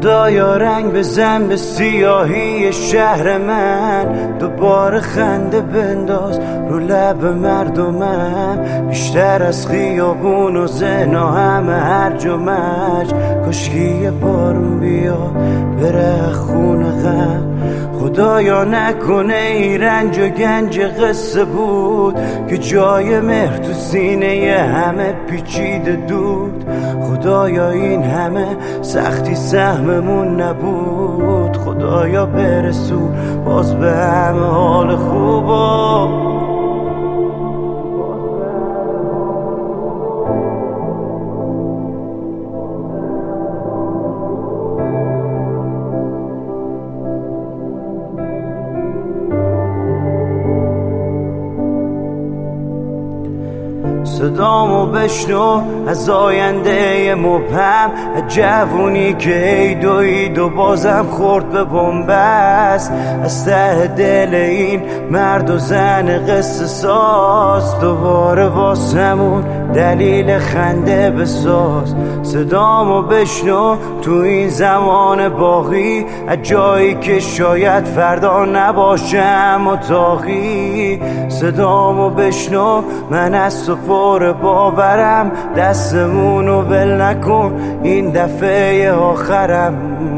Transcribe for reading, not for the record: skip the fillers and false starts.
خدایا رنگ بزن به سیاهی شهر من، دوباره خنده بنداز رو لب مردمم، بیشتر از خیابون و زنا همه هرج و مرج. کاشکی یه بارون بیا بره خونه غم، خدایا نکنه ای رنج و گنج قصه بود که جای مهر تو سینه همه پیچیده دود. خدایا این همه سختی سهممون نبود، خدایا برسون باز به همه حال خوبا. صدامو بشنو از آینده مبهم، از جوونی که عید و بازم خورد به بنبست. از ته دل این مرد و زن قصه ساز، دوباره واسمون دلیل خنده بساز. صدامو بشنو تو این زمان باقی، از جایی که شاید فردا نباشم متاقی. صدامو بشنو من از تو پر باورم، دستمونو ول نکن این دفعه آخرم.